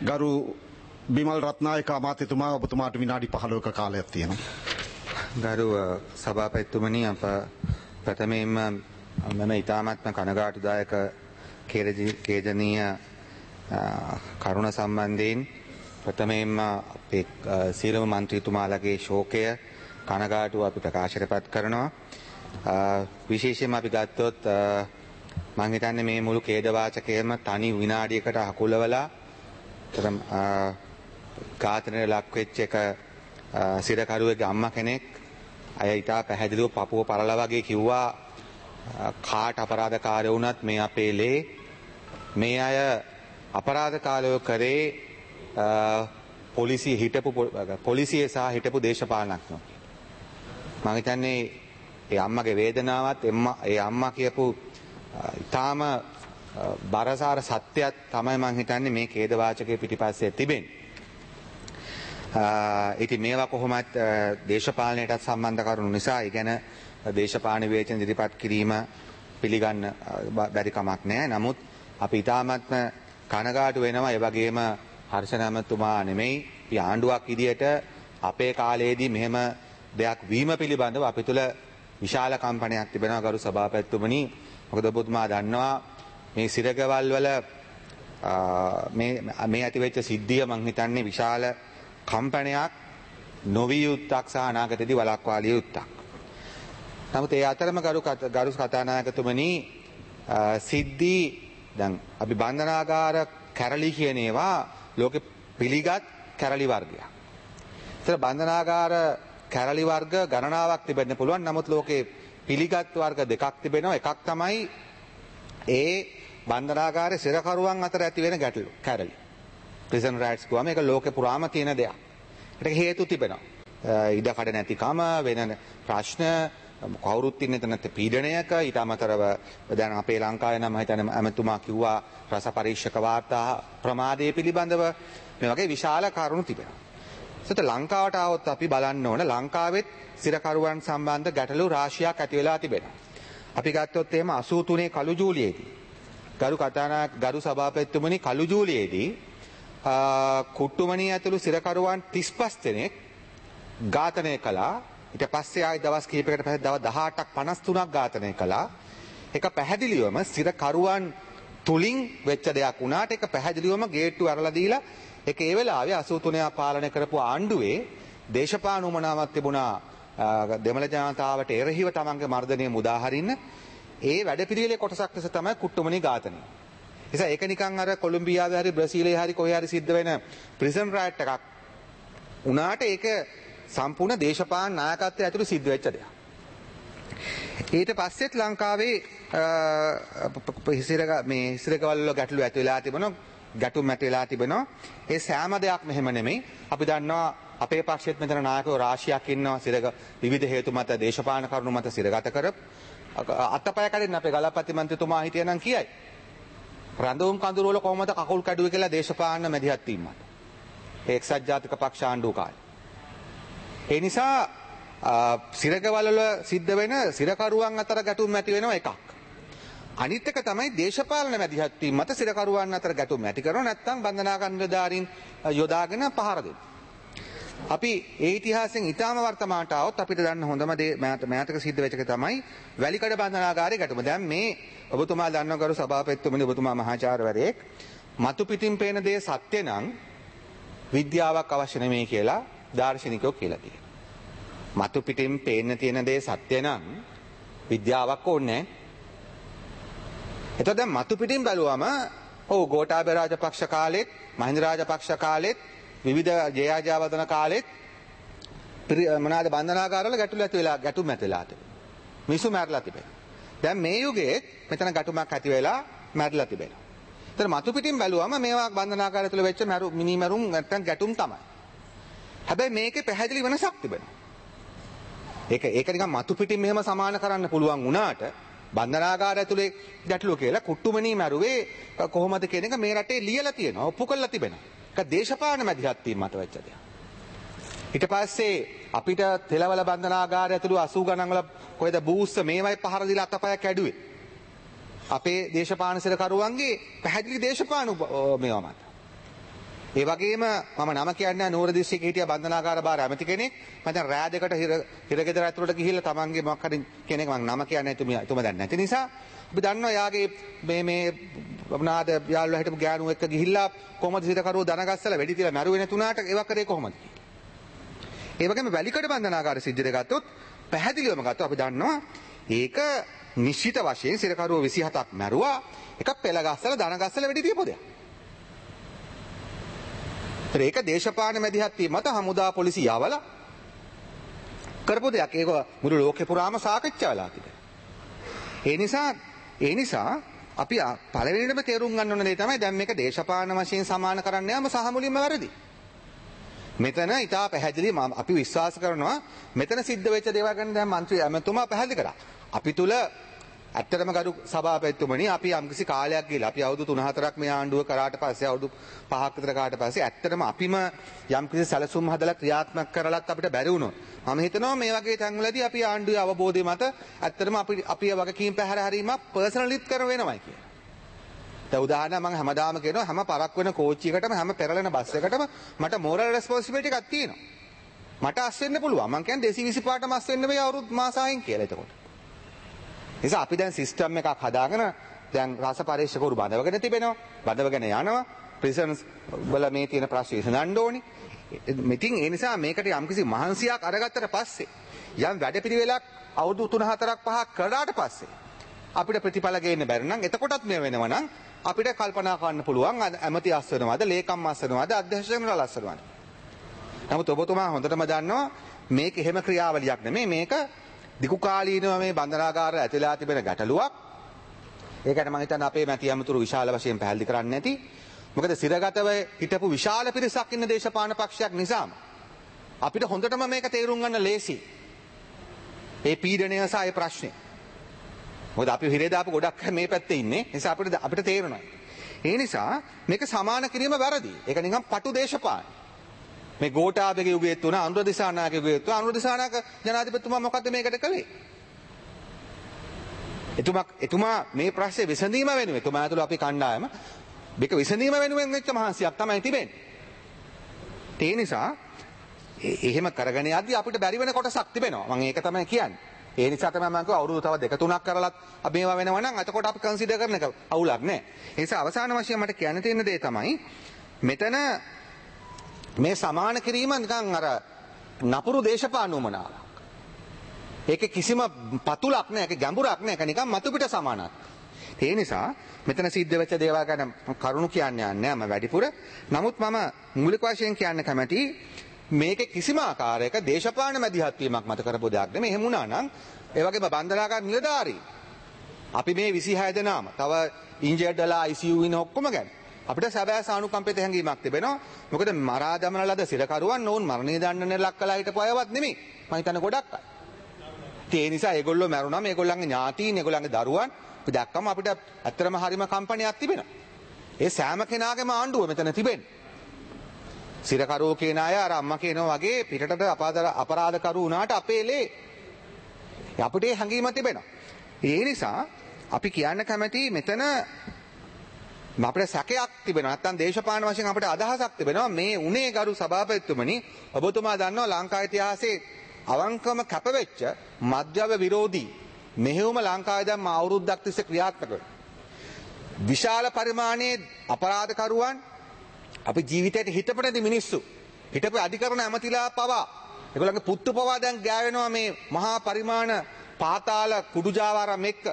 ගරු බිමල් රත්නායක අමාත්‍යතුමා ඔබතුමාට විනාඩි 15ක කාලයක් තියෙනවා. ගරු සභාපතිතුමනි අප ප්‍රථමයෙන්ම මම ඉතාමත්ම කනගාටුදායක කේදනීය කරුණ සම්බන්ධයෙන් ප්‍රථමයෙන්ම අපේ සියලුම මන්ත්‍රීතුමාලගේ ශෝකය කනගාටුව අපි ප්‍රකාශයටපත් කරනවා. විශේෂයෙන්ම අපි ගත්තොත් මම හිතන්නේ මේ මුළු ඛේදවාචකයම තනි විනාඩියකට අකුලවලා ඝාතනයට ලක්වෙච්ච එක සිරකරුවෙක්ගේ අම්මා කෙනෙක් අය ඉතා පැහැදිලිව පපුව පරලා වගේ කිව්වා කාට අපරාධකාරයෝ වුණත් මේ අපේ ලේ මේ අය අපරාධකාරයෝ කරේ පොලිසිය සහ හිටපු දේශපාලනඥයෝ. මම හිතන්නේ ඒ අම්මගේ වේදනාවත් ඒ අම්මා කියපු ඉතාම බරසාර සත්‍යයක් තමයි මම හිතන්නේ මේ ඛේදවාචකයේ පිටිපස්සේ තිබෙන්නේ. ඉතින් මේවා කොහොමත් දේශපාලනයටත් සම්බන්ධ කරුණු නිසා ඒ ගැන දේශපාලන විවේචන ඉදිරිපත් කිරීම පිළිගන්න බැරි කමක් නැහැ. නමුත් අපි ඉතාමත්ම කනගාටු වෙනවා. ඒ වගේම හර්ෂණ ඇමතුමා නෙමෙයි අපි ආණ්ඩුවක් විදියට අපේ කාලයේදී මෙහෙම දෙයක් වීම පිළිබඳව අපි තුල විශාල කම්පනයක් තිබෙනවා ගරු සභාපතිතුමනි. මොකද ඔබතුමා දන්නවා මේ සිරගවල් වල මේ ඇතිවෙච්ච සිද්ධිය මං හිතන්නේ විශාල කම්පනයක් නොවිය යුත්තක් සහ අනාගතයේදී වළක්වාලිය යුත්තක්. නමුත් ඒ අතරම ගරු කතානායකතුමනි සිද්ධි දැන් අපි බන්ධනාගාර කැරලි කියන ඒවා ලෝකෙ පිළිගත් කැරලි වර්ගයක්. ඒතර බන්ධනාගාර කැරලි වර්ග ගණනාවක් තිබෙන්න පුළුවන්. නමුත් ලෝකේ පිළිගත් වර්ග දෙකක් තිබෙනවා. එකක් තමයි ඒ බන්ධනාගාරයේ සිරකරුවන් අතර ඇති වෙන ගැටලු කැරලි. ප්‍රිසන් රයිට්ස් කියවම ඒක ලෝකේ පුරාම තියෙන දෙයක්. ඒකට හේතු තිබෙනවා. ඉඩකඩ නැතිකම වෙන ප්‍රශ්න කවුරුත් ඉන්නේ නැත්නම් පීඩනයක ඊට අමතරව දැන් අපේ ලංකාවේ නම් මම හිතන්නේ ඇමතුමා කිව්වා රස පරීක්ෂක වාර්තා ප්‍රමාදයේ පිළිබඳව මේ වගේ විශාල කරුණු තිබෙනවා. ඒකට ලංකාවට ආවොත් අපි බලන්න ඕන ලංකාවෙත් සිරකරුවන් සම්බන්ධ ගැටලු රාශියක් ඇති වෙලා තිබෙනවා. අපි ගත්තොත් එහෙම 83 කළු ජූලියේදී ගරු සභාපතිතුමනි කළු ජූලියේදී කුට්ටුමණී ඇතුළු සිරකරුවන් 35 දෙනෙක් ඝාතනය කළා. ඊට පස්සේ ආයි දවස් කිහිපයකට පස්සේ දවස් 18ක් 53ක් ඝාතනය කළා. ඒක පැහැදිලිවම සිරකරුවන් තුලින් වෙච්ච දෙයක් වුණාට ඒක පැහැදිලිවම ගේට්ටු අරලා දීලා ඒක ඒ වෙලාවේ 83 පාලනය කරපු ආණ්ඩුවේ දේශපාලන උමනාවක් තිබුණා දෙමළ ජනතාවට එරෙහිව තමන්ගේ මර්ධනය මුදා හරින්න. ඒ වැඩපිළිවෙලේ කොටසක් ලෙස තමයි කුට්ටුමණී ඝාතනය. නිසා ඒක නිකන් අර කොලොම්බියාවේ හරි බ්‍රසීලයේ හරි කොහේ හරි සිද්ධ වෙන ප්‍රිසන් රයිට් එකක් උනාට ඒක සම්පූර්ණ දේශපාලන නායකත්වයේ ඇතුළු සිද්ධ වෙච්ච දෙයක්. ඊට පස්සෙත් ලංකාවේ සිරගවල් වල ගැටලු ඇති වෙලා තිබෙනවා. ගැටුම් ඇති වෙලා තිබෙනවා. ඒ සෑම දෙයක් මෙහෙම නෙමෙයි. අපි දන්නවා අපේ පක්ෂෙත් මෙතන නායකයෝ රාශියක් ඉන්නවා විවිධ හේතු මත දේශපාලන කරුණු මත සිරගත කරපු අතපය කඩෙන් අපේ ගලපති මන්ත්‍රීතුමා හිටියනම් කියයි. රඳවුම් කඳුරු වල කොහොමද කකුල් කැඩුවේ කියලා දේශපාලන මැදිහත් වීම මත. ඒ එක්සත් ජාතික පක්ෂ ආණ්ඩුව කාලේ. ඒ නිසා සිරගවල වල සිද්ධ වෙන සිරකරුවන් අතර ගැටුම් ඇති වෙනවා එකක්. අනිත් එක තමයි දේශපාලන මැදිහත් වීම මත සිරකරුවන් අතර ගැටුම් ඇති කරනවා නැත්නම් බන්ධනාගාර නිලධාරීන් යොදාගෙන පහර දෙනවා. අපි ඒ ඉතිහාසයෙන් ඊටාම වර්තමානට આવොත් අපිට දන්න හොඳම දේ මෑතක සිද්ධ වෙච්ච එක තමයි වැලිකඩ බන්ධනාගාරයේ ගැටුම. දැන් මේ ඔබතුමා දන්නවා ගරු සභාපතිතුමනි ඔබතුමා මහාචාර්යවරයෙක් මතු පිටින් පේන දේ සත්‍ය නම් විද්‍යාවක් අවශ්‍ය නෙමෙයි කියලා දාර්ශනිකයෝ කියලා තියෙනවා. මතු පිටින් පේන්න තියෙන දේ සත්‍ය නම් විද්‍යාවක් ඕනේ නැහැ. එතකොට දැන් මතු පිටින් බැලුවම ගෝඨාභය රාජපක්ෂ කාලෙත් මහින්ද රාජපක්ෂ කාලෙත් විවිධ ජයාජාවතන කාලෙත් මොනවාද බන්ධනාගාරවල ගැටුම් ඇති වෙලා තිබෙනවා. මිනිස්සු මැරලා තිබෙනවා. දැන් මේ යුගයේ මෙතන ගැටුමක් ඇති වෙලා මැරලා තිබෙනවා. ඒතර මතු පිටින් බැලුවම මේවා බන්ධනාගාරය තුල වෙච්ච මිනිමරුම් නැත්නම් ගැටුම් තමයි. හැබැයි මේකේ පැහැදිලි වෙනසක් තිබෙනවා. ඒක නිකන් මතු පිටින් මෙහෙම සමාන කරන්න පුළුවන් වුණාට බන්ධනාගාරය ඇතුලේ ගැටලුව කියලා කුට්ටුමණී මැරුවේ කොහොමද කියන එක මේ රටේ ලියලා තියෙනවා. ඔප්පු කරලා තිබෙනවා. ඒක දේශපාලන මැදිහත් වීම මත වෙච්ච දෙයක්. ඊට පස්සේ අපිට තෙලවල බන්ධනාගාරය ඇතුළු 80 ගණන් වල කොහෙද බූස්ස මේවයි පහර දීලා අතපය කැඩුවේ. අපේ දේශපාලන සිරකරුවන්ගේ පැහැදිලි දේශපාලන මේවා මත. ඒ වගේම මම නම කියන්නේ නූර දිස්ත්‍රික්කයේ හිටිය බන්ධනාගාර භාර ඇමති කෙනෙක්. මම දැන් රෑ දෙකට හිරගෙදර ඇතුළට ගිහිල්ලා තමන්ගේ මොකක් හරි කෙනෙක් මම නම කියන්නේ එතුමා දන්නේ නැති නිසා අපි දන්නවා යාගේ මේ මොනවාද යාළුවා හිටපු ගෑනු එක්ක ගිහිල්ලා කොහමද සිරකරුවෝ දනගස්සලා වෙඩි තියලා මැරුවේ නැතුණාට ඒව කරේ කොහොමද? ඒ වගේම වැලිකඩ බන්ධනාගාර සිද්ධිය ගත්තොත් පැහැදිලිවම ගත්තොත් අපි දන්නවා ඒක නිශ්චිත වශයෙන් සිරකරුවෝ 27ක් මැරුවා. එකක් පෙළ ගස්සලා දනගස්සලා වෙඩි තියපු දෙයක්. ඒක දේශපාලන මැදිහත් වීම මත හමුදා පොලිසිය යවලා කරපු දෙයක්. ඒක මුළු ලෝකේ පුරාම සාකච්ඡා වෙලා තිබෙනවා. ඒ නිසා අපි පළවෙනිම තේරුම් ගන්න ඕන දේ තමයි දැන් මේක දේශපාලන වශයෙන් සමාන කරන්න යාම සහ මුලින්ම වැරදි. මෙතන ඉතා පැහැදිලි අපි විශ්වාස කරනවා මෙතන සිද්ධ වෙච්ච දේවල් ගැන දැන් മന്ത്രി ඇමතුමා පැහැදිලි කරා. අපි තුල ඇත්තටම ගරු සභාපතිතුමනි අපි යම්කිසි කාලයක් ගිහලා අපි අවුරුදු 3-4ක් මේ ආණ්ඩුව කරාට පස්සේ අවුරුදු 5ක් විතර කරාට පස්සේ ඇත්තටම අපිම යම්කිසි සැලසුම් හදලා ක්‍රියාත්මක කරලත් අපිට බැරි වුණොත් මම හිතනවා මේ වගේ තැන්වලදී අපි ආණ්ඩුවේ අවබෝධය මත ඇත්තටම අපි වගකීම් පැහැර හැරීමක් පර්සනලිත් කර වෙනවයි කියලා. දැන් උදාහරණයක් මම හැමදාම කියනවා හැම පරක් වෙන කෝච්චියකටම හැම පෙරලෙන බස් එකකටම මට මෝරල් රෙස්පොන්සිබිලිටි එකක් තියෙනවා. මට අස් වෙන්න පුළුවන්. මම කියන්නේ 225ටම අස් වෙන්න බෑ අවුරුදු මාසයෙන් කියලා එතකොට. නිසා අපි දැන් සිස්ටම් එකක් හදාගෙන දැන් රස පරීක්ෂකවරු බඳවගෙන තිබෙනවා. බඳවගෙන යනවා. ප්‍රිසන්ස් වල මේ තියෙන ප්‍රශ්න විසඳන්න ඕනේ. ඉතින් ඒ නිසා මේකට යම්කිසි මහන්සියක් අරගත්තට පස්සේ යම් වැඩපිළිවෙලක් අවුරුදු 3-4ක් 5ක් කරාට පස්සේ අපිට ප්‍රතිඵල ගේන්න බැරි නම් එතකොටත් මේ වෙනවා නම් අපිට කල්පනා කරන්න පුළුවන් ඇමති අස් වෙනවද ලේකම් අස් වෙනවද අධ්‍යක්ෂ ජනරාල් අස් වෙනවද. නමුත් ඔබතුමා හොඳටම දන්නවා මේක එහෙම ක්‍රියාවලියක් නෙමෙයි මේක දිගු කාලීනව මේ බන්ධනාගාර ඇතුළේ තිබෙන ගැටලුවක්. ඒකට මම හිතන්නේ අපේ මැති ඇමතුරු විශාල වශයෙන් පැහැදිලි කරන්නේ නැති. මොකද සිරගතව හිටපු විශාල පිරිසක් ඉන්න දේශපාලන පක්ෂයක් නිසාම අපිට හොඳටම මේක තේරුම් ගන්න ලේසි. ඒ පීඩනය සහ ඒ ප්‍රශ්නේ. මොකද අපි හිරේ දාපු ගොඩක් මේ පැත්තේ ඉන්නේ. ඒ නිසා අපිට තේරෙනවා. ඒ නිසා මේක සමාන කිරීම වැරදි. ඒක නිකන් පටු දේශපාලන. මේ ගෝඨාභයගේ යුගයේ තුන අනුර දිසානායකගේ යුගයේ තුන අනුර දිසානායක ජනාධිපතිතුමා මොකද්ද මේකට කළේ? එතුමා මේ ප්‍රශ්නේ විසඳීම වෙනුවෙන් එතුමා ඇතුළු අපි කණ්ඩායම මේක විසඳීම වෙනුවෙන් වෙච්ච මහන්සියක් තමයි තිබෙන්නේ. ඒ නිසා එහෙම කරගෙන යද්දී අපිට බැරි වෙන කොටසක් තිබෙනවා. මම ඒක තමයි කියන්නේ. ඒ නිසා තමයි මම කිව්වා අවුරුදු තව 2-3ක් කරලත් මේවා වෙනවා නම් එතකොට අපි කන්සිඩර් කරන එක අවුලක් නෑ. ඒ නිසා අවසාන වශයෙන් මට කියන්න තියෙන දේ තමයි මෙතන මේ සමාන කිරීම නිකන් අර නපුරු දේශපාලන උමනාවක්. ඒක කිසිම පතුලක් නෑ, ඒක ගැඹුරක් නෑ, ඒක නිකන් මතු පිට සමානක්. ඒ නිසා මෙතන සිද්ධ වෙච්ච දේවල් ගැන කරුණු කියන්නේ නැහැ මම වැඩිපුර. නමුත් මම මූලික වශයෙන් කියන්න කැමතියි මේකේ කිසිම ආකාරයක දේශපාලන මැදිහත් වීමක් මත කරපු දෙයක් නෙමෙයි. එහෙම වුණා නම් ඒ වගේම බන්ධනාගාර නිලධාරී අපි මේ 26 දෙනාම තව ඉන්ජර්ඩ්ලා ICU ඉන්න ඔක්කොම ගැන අපිට සැබෑ සානුකම්පිත හැඟීමක් තිබෙනවා. මොකද මරා දමන ලද සිරකරුවන් ඕන් මරණය දඬුවමට ලක් කළා හිටපු අයවත් නෙමෙයි. මම හිතන්නේ ගොඩක් අය. ඒ නිසා ඒගොල්ලෝ මැරුණා මේගොල්ලන්ගේ ඥාතීන් ඒගොල්ලන්ගේ දරුවන් අපි දැක්කම අපිට ඇත්තටම හරිම කම්පනයක් තිබෙනවා. ඒ සෑම කෙනාගේම ආණ්ඩුව මෙතන තිබෙන්නේ. සිරකරුවෝ කියන අය අර අම්මා කියනවා වගේ පිටට අපරාධකරු වුණාට අපේ ලේ. අපිට ඒ හැඟීම තිබෙනවා. ඒ නිසා අපි කියන්න කැමති මෙතන අපිට සැකයක් තිබෙනවා. නැත්තම් දේශපාලන වශයෙන් අපිට අදහසක් තිබෙනවා මේ උනේ ගරු සභාපතිතුමනි ඔබතුමා දන්නවා ලංකා ඉතිහාසයේ අවංකම කැපවෙච්ච මධ්‍යව විරෝධී මෙහෙයුම ලංකාවේ දැන් අවුරුද්දක් තිස්සේ ක්‍රියාත්මක වෙනවා. විශාල පරිමාණයේ අපරාධකරුවන් අපි ජීවිතයට හිතපු නැති මිනිස්සු හිතපු අධිකරණ ඇමතිලා පවා ඒගොල්ලන්ගේ පුත්තු පවා දැන් ගෑවෙනවා මේ මහා පරිමාණ පාතාල කුඩු ජාවාරම් එක්ක.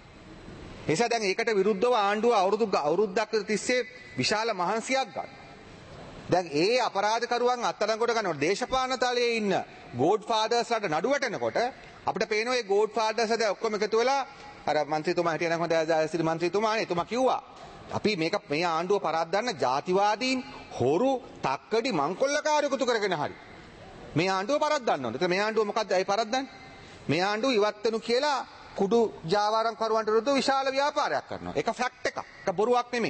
එසා දැන් ඒකට විරුද්ධව ආණ්ඩුව අවුරුද්දක් තිස්සේ විශාල මහන්සියක් ගන්න. දැන් ඒ අපරාධකරුවන් අත්අඩංගුවට ගන්නකොට දේශපාලන තලයේ ඉන්න ගෝඩ් ෆාදර්ස්ලාට නඩු වැටෙනකොට අපිට පේනවා මේ ගෝඩ් ෆාදර්ස්ලා දැන් ඔක්කොම එකතු වෙලා අර മന്ത്രിතුමා හිටියනම් හොඳ ඇසිරි മന്ത്രിතුමානේ එතුමා කිව්වා අපි මේ ආණ්ඩුව පරද්දන්න ජාතිවාදීන් හොරු තක්කඩි මංකොල්ලකාරයෝ එකතු කරගෙන හරි මේ ආණ්ඩුව පරද්දන්න ඕනේ. ඒත් මේ ආණ්ඩුව මොකද්ද අයි පරද්දන්නේ? මේ ආණ්ඩුව ඉවත් වෙනු කියලා කුඩු ජාවාරම් කරුවන්ට විරුද්ධව විශාල ව්‍යාපාරයක් කරනවා. ඒක ෆැක්ට් එකක්. ඒක බොරුවක් නෙමෙයි.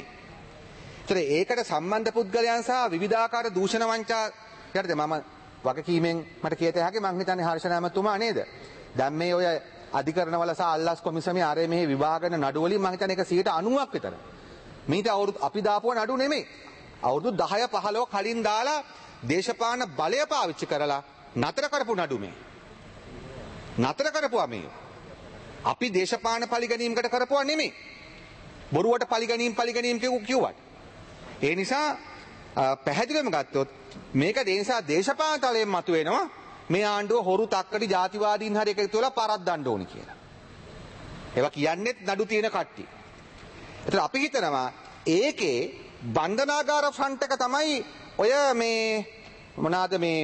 ඒකට සම්බන්ධ පුද්ගලයන් සහ විවිධාකාර දූෂණ වංචා යටතේ මම වගකීමෙන් මට කියත හැකි මං හිතන්නේ හර්ෂණ ඇමතුමා නේද? දැන් මේ ඔය අධිකරණවල සහ අල්ලාස් කොමිසමේ ආරේ මෙහි විභාගන නඩු වලින් මං හිතන්නේ ඒක 90ක් විතර. මීට අවුරුදු අපි දාපුව නඩු නෙමෙයි. අවුරුදු 10 15 කලින් දාලා දේශපාලන බලය පාවිච්චි කරලා නතර කරපු නඩු මේ. නතර කරපුවා මේ. අපි දේශපාලන පරිගැනීමකට කරපුවා නෙමෙයි. බොරුවට පරිගැනීම් කිව්වට. ඒ නිසා පැහැදිලිවම ගත්තොත් මේක ඒ නිසා දේශපාලන තලයෙන් මතුවෙනවා මේ ආණ්ඩුව හොරු තක්කඩි ජාතිවාදීන් හරි එකතු වෙලා පරද්දන්න ඕනි කියලා. ඒවා කියන්නේත් නඩු තියෙන කට්ටිය. ඒතර අපි හිතනවා ඒකේ බන්ධනාගාර ෆ්‍රන්ට් එක තමයි ඔය මේ මොනවාද මේ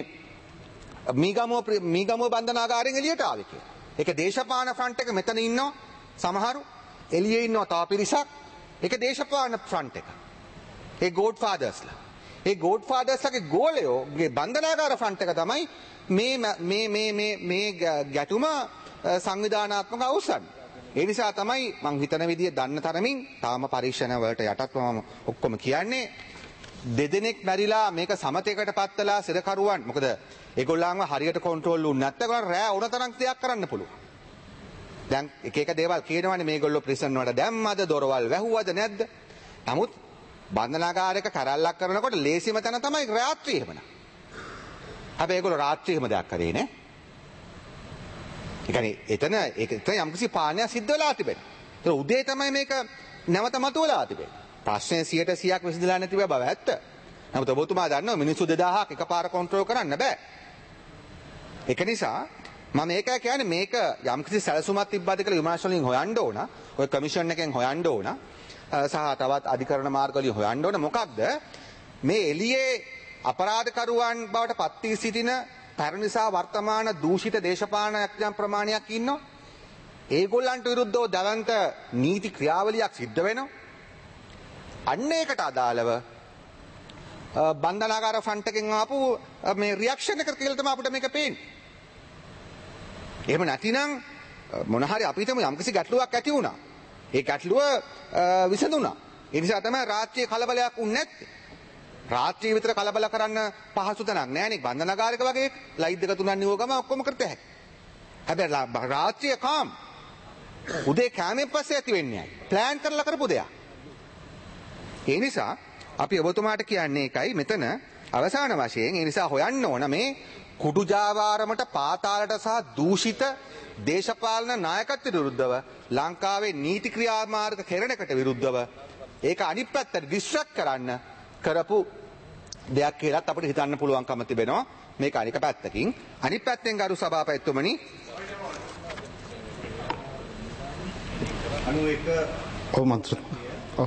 මීගමුව බන්ධනාගාරයෙන් එළියට ආවේ කියලා. ඒක දේශපාලන ෆ්‍රන්ට් එක මෙතන ඉන්නවා සමහරු එළියේ ඉන්නවා තව පිරිසක්. ඒක දේශපාලන ෆ්‍රන්ට් එක. ඒ ගෝඩ්ෆාදර්ස්ලා. ඒ ගෝඩ්ෆාදර්ස්ලාගේ ගෝලයෝගේ බන්ධනාගාර ෆ්‍රන්ට් එක තමයි මේ ගැටුම සංවිධානාත්මක අවසන්. ඒ නිසා තමයි මං හිතන විදිය දන්න තරමින් තාම පරීක්ෂණ වලට යටත්ව මම ඔක්කොම කියන්නේ දෙදෙනෙක් මැරිලා මේක සමතේකට පත්වලා සිරකරුවන් මොකද ඒගොල්ලන්ව හරියට කන්ට්‍රෝල් වුණ නැත්නම් රෑ උන තරම් දෙයක් කරන්න පුළුවන්. දැන් එක දේවල් කියනවනේ මේගොල්ලෝ ප්‍රිසන් වලට දැම්මද දොරවල් වැහුවද නැද්ද? නමුත් බන්ධනාගාරයක කරල්ලක් කරනකොට ලේසිම තැන තමයි රාත්‍රිය එහෙමනම්. හැබැයි ඒගොල්ලෝ රාත්‍රිය එහෙම දෙයක් කරේ නේ. ඒ කියන්නේ එතන යම්කිසි පාලනයක් සිද්ධ වෙලා තිබෙනවා. ඒක උදේ තමයි මේක නැවත මතුවලා තිබෙන්නේ. ප්‍රශ්නේ 100%ක් විසඳලා නැති බව ඇත්ත. නමුත් ඔබතුමා දන්නවා මිනිස්සු 2000ක් එකපාර කන්ට්‍රෝල් කරන්න බෑ. ඒක නිසා මම මේකයි කියන්නේ මේක යම්කිසි සැලසුමක් තිබ්බද කියලා විමර්ශන වලින් හොයන්න ඕන. ඔය කමිෂන් එකෙන් හොයන්න ඕන. සහ තවත් අධිකරණ මාර්ග වලින් හොයන්න ඕන. මොකක්ද මේ එළියේ අපරාධකරුවන් බවට පත් වී සිටින පැරණි සහ වර්තමාන දූෂිත දේශපාලන යම් ප්‍රමාණයක් ඉන්නවා. ඒගොල්ලන්ට විරුද්ධව දවන්ත නීති ක්‍රියාවලියක් සිද්ධ වෙනවා. අන්න ඒකට අදාළව බන්ධනාගාර ෆ්‍රන්ට් එකෙන් ආපු මේ රියැක්ෂන් එක කියලා තමයි අපිට මේක පේන්නේ. එහෙම නැතිනම් මොන හරි අපිටම යම්කිසි ගැටලුවක් ඇති වුණා. ඒ ගැටලුව විසඳුණා. ඒ නිසා තමයි රාත්‍රියේ කලබලයක් වුනේ නැත්තේ. රාත්‍රියේ විතර කලබල කරන්න පහසු තැනක් නෑනේ. බන්ධනාගාරයක වගේ ලයිට් දෙක තුනක් නියුව ගම ඔක්කොම කරත හැකියි. හැබැයි රාත්‍රියේ කාම් උදේ කෑමෙන් පස්සේ ඇති වෙන්නේ නැහැ. ප්ලෑන් කරලා කරපු දෙයක්. ඒ නිසා අපි ඔබතුමාට කියන්නේ එකයි මෙතන අවසාන වශයෙන් ඒ නිසා හොයන්න ඕන මේ කුඩු ජාවාරමට පාතාලට සහ දූෂිත දේශපාලන නායකත්වයට විරුද්ධව ලංකාවේ නීති ක්‍රියාමාර්ග කෙරෙනකට විරුද්ධව ඒක අනිත් පැත්තට ඩිස්ට්‍රැක්ට් කරන්න කරපු දෙයක් කියලාත් අපිට හිතන්න පුළුවන්කම තිබෙනවා මේක අනික පැත්තකින් අනිත් පැත්තෙන් ගරු සභාපතිතුමනි 91 ඔව් මන්ත්‍ර ඔව්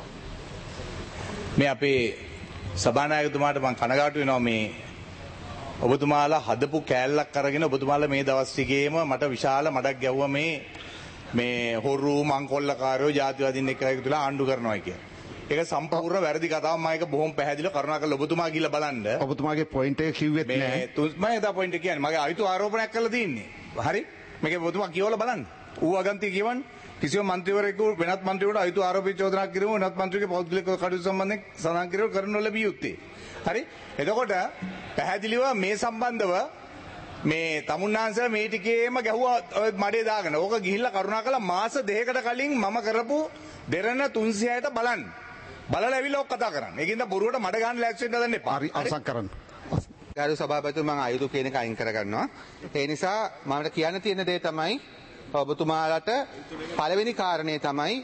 මේ අපේ සභානායකතුමාට මම කනගාටු වෙනවා මේ ඔබතුමාලා හදපු කෑල්ලක් අරගෙන ඔබතුමාලා මේ දවස් ටිකේම මට විශාල මඩක් ගැව්වා මේ හොරු මංකොල්ලකාරයෝ ජාතිවාදීන් එක්ක එකතුලා ආණ්ඩු කරනවා කියලා. ඒක සම්පූර්ණ වැරදි කතාවක්. මම ඒක බොහොම පැහැදිලිව කරුණාකරලා ඔබතුමා ගිහිල්ලා බලන්න. ඔබතුමාගේ පොයින්ට් එක කිව්වෙත් නෑ. මම එදා පොයින්ට් එක කියන්නේ මගේ අයිතු ආරෝපණයක් කරලා තියෙන්නේ. හරි? මේක ඔබතුමා කියවලා බලන්න. ඌ අගන්ති කියවන්නේ කිසිම මන්ත්‍රීවරයෙකු වෙනත් මන්ත්‍රීවරයෙකුට අයිතු ආරෝපී චෝදනා කිරීම වෙනත් මන්ත්‍රීගේ පෞද්ගලික කටයුතු සම්බන්ධයෙන් සඳහන් කිරීම කරන්න ලැබිය යුත්තේ. හරි? එතකොට පැහැදිලිව මේ සම්බන්ධව මේ තමුන්නාන්සලා මේ ටිකේම ගැහුවා මඩේ දාගෙන. ඕක ගිහිල්ලා කරුණාකරලා මාස දෙකකට කලින් මම කරපු දෙරණ 306ට බලන්න. බලලා ඇවිල්ලා ඔක් කතා කරන්න. ඒකින්ද බොරුවට මඩ ගන්න ලෑස්ති වෙන්න හදන්න එපා. හරි අවසන් කරන්න. ගරු සභාපතිතුමා මම අයුතු කියන එක අයින් කරගන්නවා. ඒ නිසා මම කියන්න තියෙන දේ තමයි ඔබතුමාලට පළවෙනි කාරණේ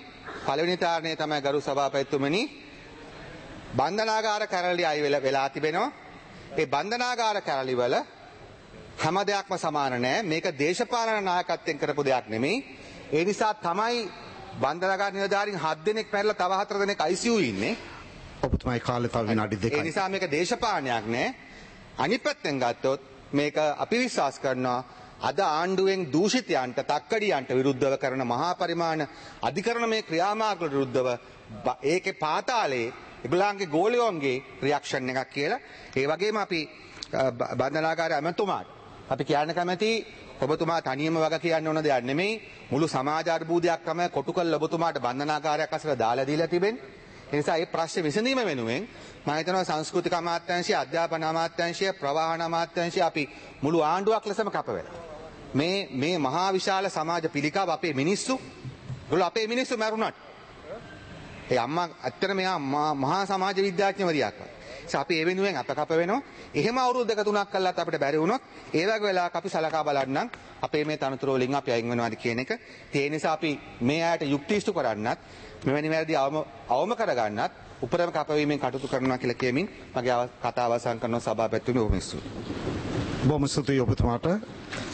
තමයි ගරු සභාපතිතුමනි බන්ධනාගාර කැරළි අය වෙලා තිබෙනවා. ඒ බන්ධනාගාර කැරළි වල හැම දෙයක්ම සමාන නෑ. මේක දේශපාලන නායකත්වයෙන් කරපු දෙයක් නෙමෙයි. ඒ නිසා තමයි බන්ධනාගාර නිලධාරීන් 7 දෙනෙක් මැරිලා තව 4 දෙනෙක් ICU ඉන්නේ. ඔබතුමායි කාලේ තව විනාඩි 2යි. ඒ නිසා මේක දේශපාලනයක් නෑ. අනිත් පැත්තෙන් ගත්තොත් මේක අපි විශ්වාස කරනවා අද ආණ්ඩුවෙන් දූෂිතයන්ට තක්කඩියන්ට විරුද්ධව කරන මහා පරිමාණ අධිකරණමය ක්‍රියාමාර්ගවලට විරුද්ධව ඒකේ පාතාලේ ඒගොල්ලන්ගේ ගෝලියෝන්ගේ රියැක්ෂන් එකක් කියලා. ඒ වගේම අපි බන්ධනාගාර ඇමතුමාට අපි කියන්න කැමති ඔබතුමා තනියම වග කියන්න ඕන දෙයක් නෙමෙයි. මුළු සමාජ අර්බුදයක්ම කොටු කළ ඔබතුමාට බන්ධනාගාරයක් අසල දාලා දීලා තිබෙන්නේ. ඒ නිසා මේ ප්‍රශ්නේ විසඳීම වෙනුවෙන් මම හිතනවා සංස්කෘතික අමාත්‍යාංශය, අධ්‍යාපන අමාත්‍යාංශය, ප්‍රවාහන අමාත්‍යාංශය අපි මුළු ආණ්ඩුවක් ලෙසම කැප වෙලා මේ මහා විශාල සමාජ පිළිකාව අපේ මිනිස්සු මැරුණාට ඒ අම්මා ඇත්තට මෙයා මහා සමාජ විද්‍යාඥවරියක්. අපි ඒ වෙනුවෙන් අප කප වෙනවා. එහෙම අවුරුදු දෙක තුනක් කළාත් අපිට බැරි වුණොත් ඒ වගේ වෙලාවක අපි සලකා බලන්නම් අපේ මේ තනතුරු වලින් අපි අයින් වෙනවාද කියන එක. ඒ නිසා අපි මේ ආයත යුක්ති ඉෂ්ටු කරන්නත් මෙවැනි වැරදි අවම කරගන්නත් උපරම කපවීමෙන් කටයුතු කරනවා කියලා කියමින් මගේ කතාව අවසන් කරන සභාපතිතුමනි ඔබ මිස්සු. බොහොම ස්තුතියි ඔබතුමාට.